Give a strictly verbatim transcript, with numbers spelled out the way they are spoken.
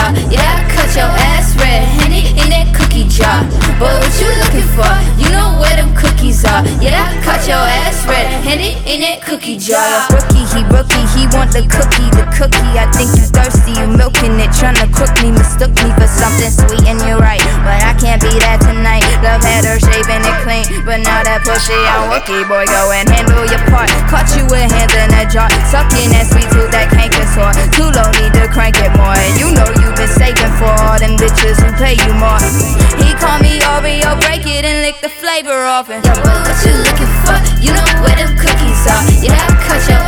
are. Yeah, I cut your ass red, Henny in that cookie jar. Boy, what you looking for? You know where them cookies are. Yeah, I cut your ass red, Henny in that cookie jar. Rookie, he rookie, he want the cookie, the cookie. I think you thirsty, you milking it, tryna cook me, mistook me for something sweet, and you're right, but I can't be that tonight. Love had her shaving it clean, but now that pussy on Wookie, boy, go and handle your part. Caught you with hands in a jar, sucking that sweet tooth, that canker sore. Too low, need to crank it more. And you know you've been saving for all them bitches who pay you more. He call me Oreo, break it and lick the flavor off it. Yeah, boy, what you looking for? You know where them cookies are. Yeah, I cut your